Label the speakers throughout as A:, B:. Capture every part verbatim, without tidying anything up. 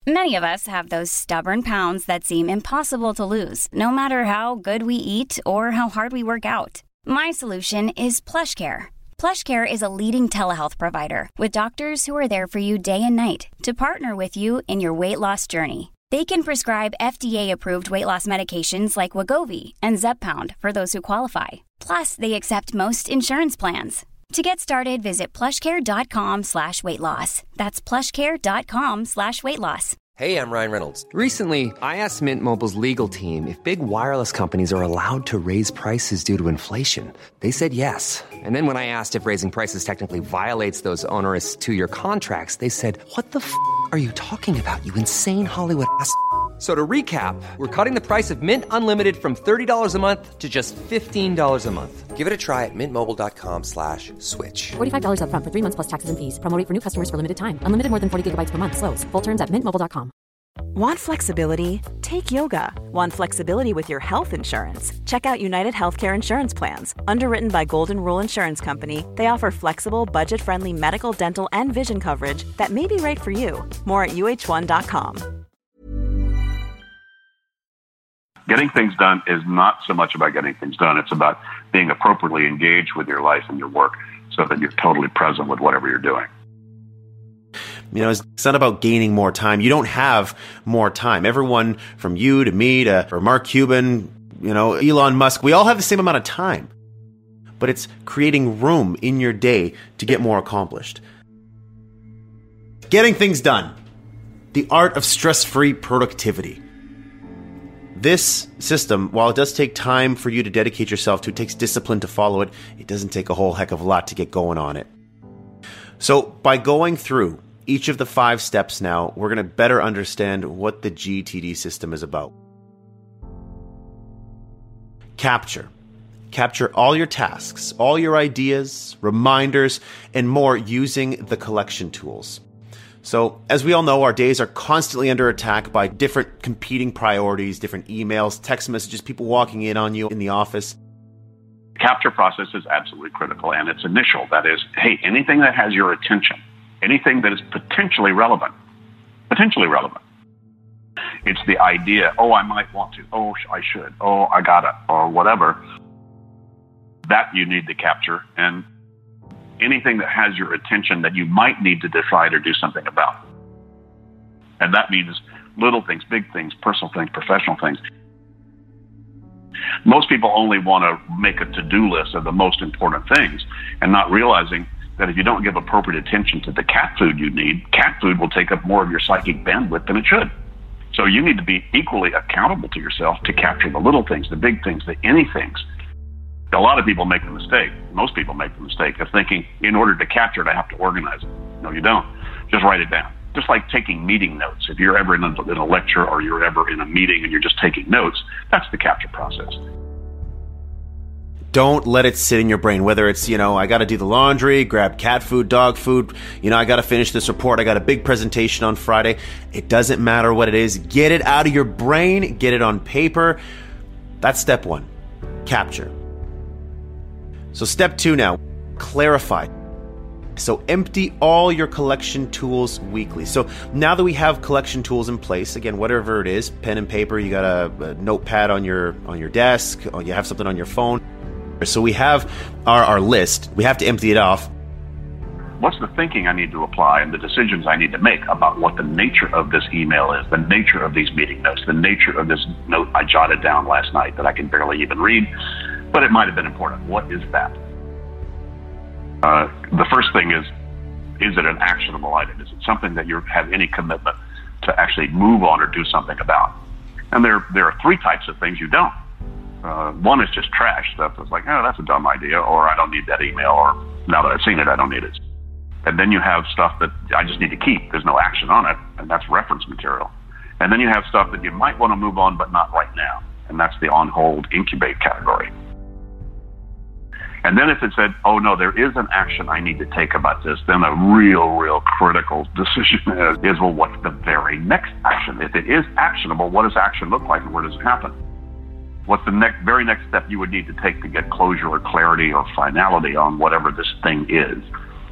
A: Many of us have those stubborn pounds that seem impossible to lose, no matter how good we eat or how hard we work out. My solution is PlushCare. PlushCare is a leading telehealth provider with doctors who are there for you day and night to partner with you in your weight loss journey. They can prescribe F D A-approved weight loss medications like Wegovy and Zepbound for those who qualify. Plus, they accept most insurance plans. To get started, visit plushcare.com slash weight loss. That's plushcare.com slash weight loss.
B: Hey, I'm Ryan Reynolds. Recently, I asked Mint Mobile's legal team if big wireless companies are allowed to raise prices due to inflation. They said yes. And then when I asked if raising prices technically violates those onerous two-year contracts, they said, what the f*** are you talking about, you insane Hollywood ass f- So to recap, we're cutting the price of Mint Unlimited from thirty dollars a month to just fifteen dollars a month. Give it a try at mintmobile.com slash switch.
C: forty-five dollars up front for three months plus taxes and fees. Promo rate for new customers for limited time. Unlimited more than forty gigabytes per month. Slows full terms at mint mobile dot com.
D: Want flexibility? Take yoga. Want flexibility with your health insurance? Check out United Healthcare Insurance Plans. Underwritten by Golden Rule Insurance Company, they offer flexible, budget-friendly medical, dental, and vision coverage that may be right for you. More at U H one dot com.
E: Getting things done is not so much about getting things done. It's about being appropriately engaged with your life and your work so that you're totally present with whatever you're doing.
F: You know, it's not about gaining more time. You don't have more time. Everyone from you to me to or Mark Cuban, you know, Elon Musk, we all have the same amount of time. But it's creating room in your day to get more accomplished. Getting things done. The art of stress-free productivity. This system, while it does take time for you to dedicate yourself to, it takes discipline to follow it, it doesn't take a whole heck of a lot to get going on it. So by going through each of the five steps now, we're going to better understand what the G T D system is about. Capture. Capture all your tasks, all your ideas, reminders, and more using the collection tools. So, as we all know, our days are constantly under attack by different competing priorities, different emails, text messages, people walking in on you in the office.
E: The capture process is absolutely critical, and it's initial. That is, hey, anything that has your attention, anything that is potentially relevant, potentially relevant. It's the idea, oh, I might want to, oh, I should, oh, I gotta, or whatever. That you need to capture, and anything that has your attention that you might need to decide or do something about. And that means little things, big things, personal things, professional things. Most people only want to make a to-do list of the most important things and not realizing that if you don't give appropriate attention to the cat food you need, cat food will take up more of your psychic bandwidth than it should. So you need to be equally accountable to yourself to capture the little things, the big things, the anythings. A lot of people make the mistake, most people make the mistake of thinking, in order to capture it, I have to organize it. No, you don't. Just write it down. Just like taking meeting notes. If you're ever in a, in a lecture or you're ever in a meeting and you're just taking notes, that's the capture process.
F: Don't let it sit in your brain, whether it's, you know, I got to do the laundry, grab cat food, dog food, you know, I got to finish this report, I got a big presentation on Friday. It doesn't matter what it is. Get it out of your brain, get it on paper. That's step one, capture. So step two now, clarify. So empty all your collection tools weekly. So now that we have collection tools in place, again, whatever it is, pen and paper, you got a, a notepad on your on your desk, or you have something on your phone. So we have our, our list. We have to empty it off.
E: What's the thinking I need to apply and the decisions I need to make about what the nature of this email is, the nature of these meeting notes, the nature of this note I jotted down last night that I can barely even read, but it might have been important. What is that? Uh, the first thing is, is it an actionable item? Is it something that you have any commitment to actually move on or do something about? And there, there are three types of things you don't. Uh, one is just trash stuff that's like, oh, that's a dumb idea, or I don't need that email, or now that I've seen it, I don't need it. And then you have stuff that I just need to keep. There's no action on it, and that's reference material. And then you have stuff that you might want to move on, but not right now. And that's the on-hold, incubate category. And then if it said, oh, no, there is an action I need to take about this, then a real, real critical decision is, is, well, what's the very next action? If it is actionable, what does action look like and where does it happen? What's the next, very next step you would need to take to get closure or clarity or finality on whatever this thing is?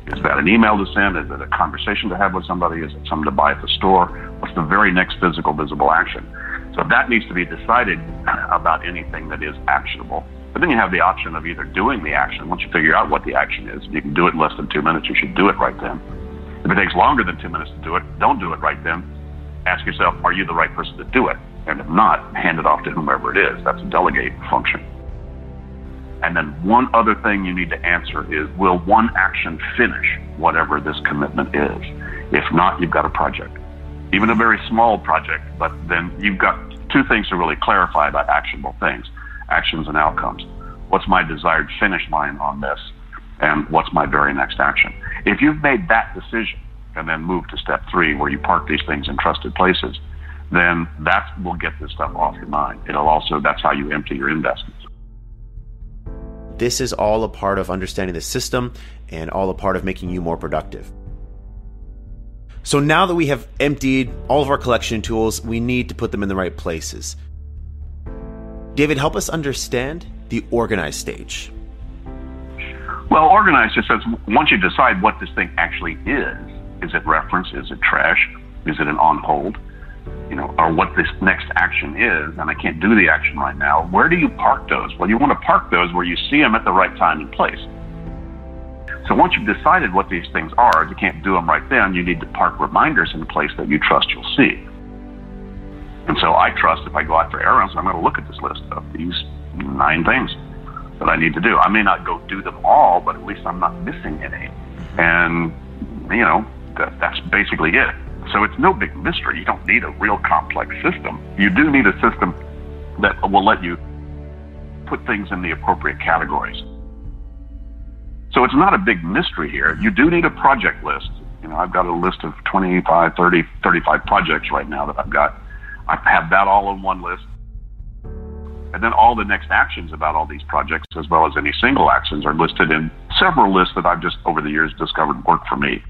E: Is that an email to send? Is it a conversation to have with somebody? Is it something to buy at the store? What's the very next physical, visible action? So that needs to be decided about anything that is actionable. But then you have the option of either doing the action. Once you figure out what the action is, you can do it in less than two minutes, you should do it right then. If it takes longer than two minutes to do it, don't do it right then. Ask yourself, are you the right person to do it? And if not, hand it off to whomever it is. That's a delegate function. And then one other thing you need to answer is, will one action finish whatever this commitment is? If not, you've got a project. Even a very small project, but then you've got two things to really clarify about actionable things, actions and outcomes. What's my desired finish line on this? And what's my very next action? If you've made that decision and then move to step three, where you park these things in trusted places, then that will get this stuff off your mind. It'll also, that's how you empty your investments.
F: This is all a part of understanding the system and all a part of making you more productive. So now that we have emptied all of our collection tools, we need to put them in the right places. David, help us understand the organize stage.
E: Well, organize just says, once you decide what this thing actually is, is it reference, is it trash, is it an on hold, you know, or what this next action is, and I can't do the action right now, where do you park those? Well, you want to park those where you see them at the right time and place. So once you've decided what these things are, if you can't do them right then, you need to park reminders in a place that you trust you'll see. And so I trust if I go out for errands, I'm going to look at this list of these nine things that I need to do. I may not go do them all, but at least I'm not missing any. And, you know, that, that's basically it. So it's no big mystery. You don't need a real complex system. You do need a system that will let you put things in the appropriate categories. So it's not a big mystery here. You do need a project list. You know, I've got a list of twenty-five, thirty, thirty-five projects right now that I've got. I have that all in one list. And then all the next actions about all these projects, as well as any single actions, are listed in several lists that I've just, over the years, discovered work for me.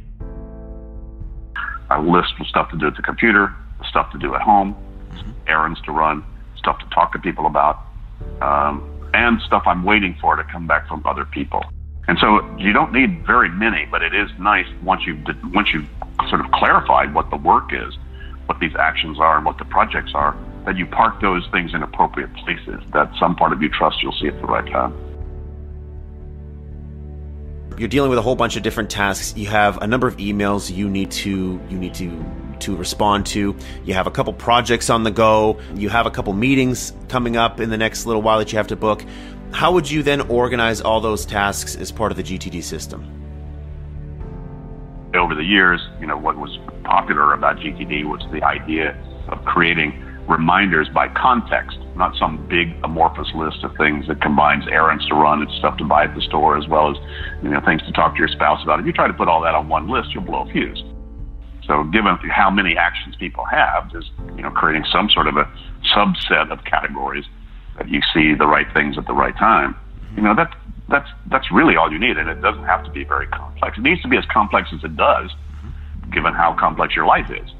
E: I list stuff to do at the computer, stuff to do at home, errands to run, stuff to talk to people about, um, and stuff I'm waiting for to come back from other people. And so you don't need very many, but it is nice once you've, once you've sort of clarified what the work is, what these actions are, and what the projects are, that you park those things in appropriate places that some part of you trust you'll see at the right time.
F: You're dealing with a whole bunch of different tasks. You have a number of emails you need to you need to to respond to. You have a couple projects on the go. You have a couple meetings coming up in the next little while that you have to book. How would you then organize all those tasks as part of the G T D system?
E: Over the years, you know, what was popular about G T D was the idea of creating reminders by context, not some big amorphous list of things that combines errands to run and stuff to buy at the store, as well as, you know, things to talk to your spouse about. If you try to put all that on one list, you'll blow a fuse. So given how many actions people have, just, you know, creating some sort of a subset of categories that you see the right things at the right time, you know, that that's that's really all you need, and it doesn't have to be very complex. It needs to be as complex as it does, given how complex your life is.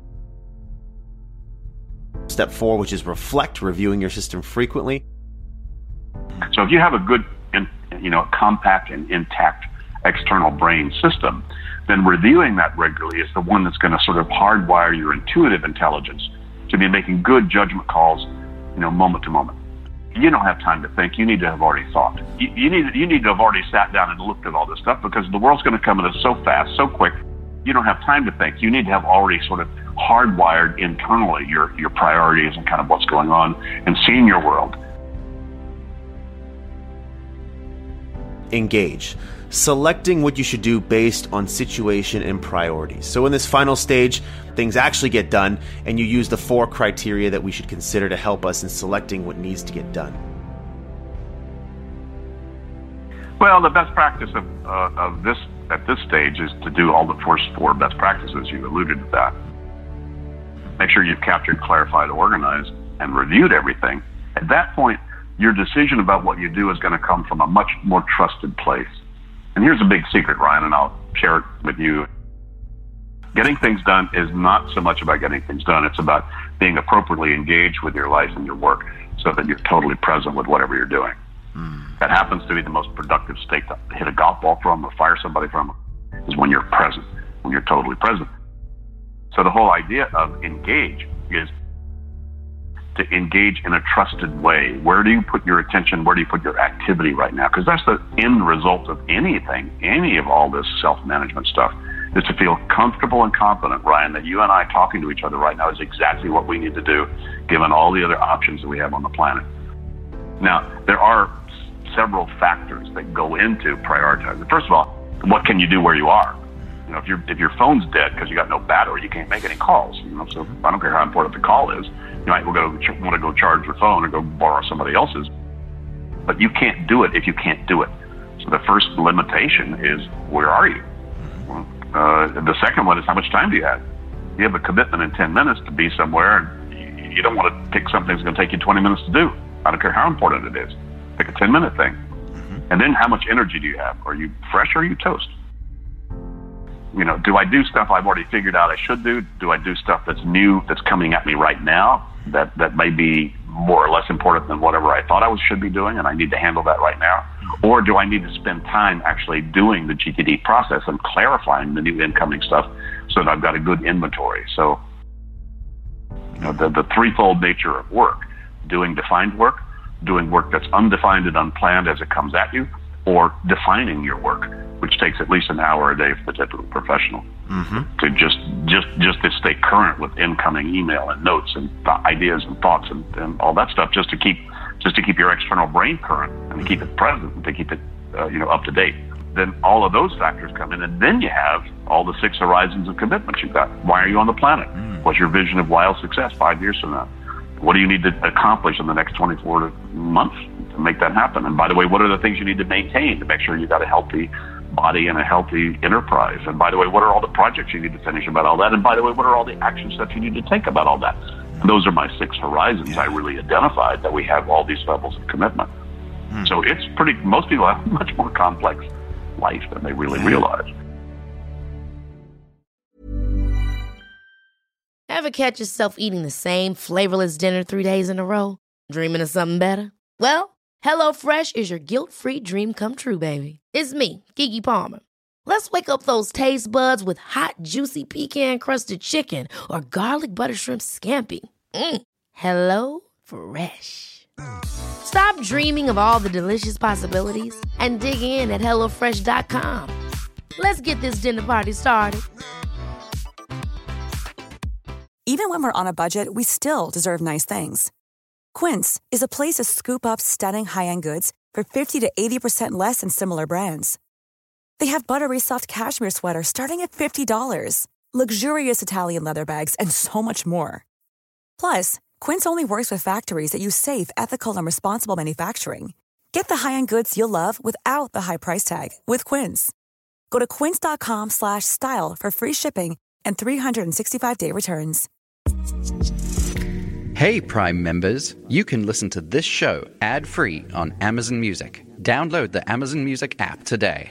F: Step four, which is reflect, reviewing your system frequently.
E: So if you have a good, you know, compact and intact external brain system, then reviewing that regularly is the one that's going to sort of hardwire your intuitive intelligence to be making good judgment calls, you know, moment to moment. You don't have time to think. You need to have already thought. You, you need you need to have already sat down and looked at all this stuff, because the world's going to come at us so fast, so quick. You don't have time to think. You need to have already sort of hardwired internally your, your priorities and kind of what's going on and seeing your world.
F: Engage. Selecting what you should do based on situation and priorities. So in this final stage, things actually get done, and you use the four criteria that we should consider to help us in selecting what needs to get done.
E: Well, the best practice of, uh, of this at this stage is to do all the first four best practices. You alluded to that. Make sure you've captured, clarified, organized, and reviewed everything. At that point, your decision about what you do is going to come from a much more trusted place. And here's a big secret, Ryan, and I'll share it with you. Getting things done is not so much about getting things done. It's about being appropriately engaged with your life and your work so that you're totally present with whatever you're doing. Mm. That happens to be the most productive state to hit a golf ball from or fire somebody from. is when you're present, when you're totally present. So the whole idea of engage is to engage in a trusted way. Where do you put your attention? Where do you put your activity right now? Because that's the end result of anything, any of all this self-management stuff, is to feel comfortable and confident, Ryan, that you and I talking to each other right now is exactly what we need to do, given all the other options that we have on the planet. Now, there are several factors that go into prioritizing. First of all, what can you do where you are? You know, if your if your phone's dead because you got no battery, you can't make any calls. You know, so I don't care how important the call is. You might go ch- want to go charge your phone or go borrow somebody else's, but you can't do it if you can't do it. So the first limitation is, where are you? Uh, the second one is, how much time do you have? You have a commitment in ten minutes to be somewhere, and you, you don't want to pick something that's going to take you twenty minutes to do. I don't care how important it is. Pick a ten minute thing. Mm-hmm. And then how much energy do you have? Are you fresh or are you toast? You know, do I do stuff I've already figured out I should do? Do I do stuff that's new, that's coming at me right now, that, that may be more or less important than whatever I thought I was, should be doing, and I need to handle that right now? Or do I need to spend time actually doing the G T D process and clarifying the new incoming stuff so that I've got a good inventory? So, you know, the, the threefold nature of work: doing defined work, doing work that's undefined and unplanned as it comes at you, or defining your work, which takes at least an hour a day for the typical professional. Mm-hmm. to just just just to stay current with incoming email and notes and th- ideas and thoughts and, and all that stuff, just to keep just to keep your external brain current and to keep it present and to keep it uh, you know up to date. Then all of those factors come in, and then you have all the six horizons of commitments you've got. Why are you on the planet? Mm. What's your vision of wild success five years from now? What do you need to accomplish in the next twenty-four months to make that happen? And by the way, what are the things you need to maintain to make sure you've got a healthy body and a healthy enterprise? And by the way, what are all the projects you need to finish about all that? And by the way, what are all the action steps you need to take about all that? And those are my six horizons. Yeah. I really identified that we have all these levels of commitment. Mm. So it's pretty, most people have a much more complex life than they really yeah. realize.
G: Ever catch yourself eating the same flavorless dinner three days in a row? Dreaming of something better? Well, HelloFresh is your guilt-free dream come true, baby. It's me, Keke Palmer. Let's wake up those taste buds with hot, juicy pecan-crusted chicken or garlic butter shrimp scampi. Mm. Hello Fresh. Stop dreaming of all the delicious possibilities and dig in at hello fresh dot com. Let's get this dinner party started.
H: Even when we're on a budget, we still deserve nice things. Quince is a place to scoop up stunning high-end goods for fifty to eighty percent less than similar brands. They have buttery soft cashmere sweaters starting at fifty dollars, luxurious Italian leather bags, and so much more. Plus, Quince only works with factories that use safe, ethical, and responsible manufacturing. Get the high-end goods you'll love without the high price tag with Quince. Go to quince dot com slash style for free shipping and three sixty-five day returns.
I: Hey, Prime members, you can listen to this show ad-free on Amazon Music. Download the Amazon Music app today.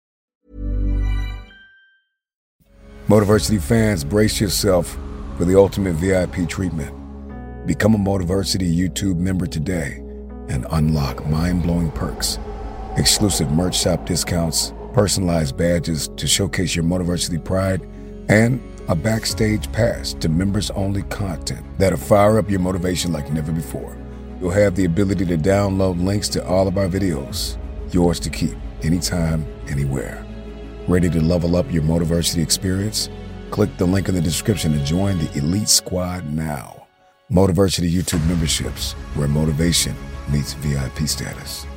J: Motiversity fans, brace yourself for the ultimate V I P treatment. Become a Motiversity YouTube member today and unlock mind-blowing perks. Exclusive merch shop discounts, personalized badges to showcase your Motiversity pride, and a backstage pass to members-only content that'll fire up your motivation like never before. You'll have the ability to download links to all of our videos, yours to keep, anytime, anywhere. Ready to level up your Motiversity experience? Click the link in the description to join the Elite Squad now. Motiversity YouTube memberships, where motivation meets V I P status.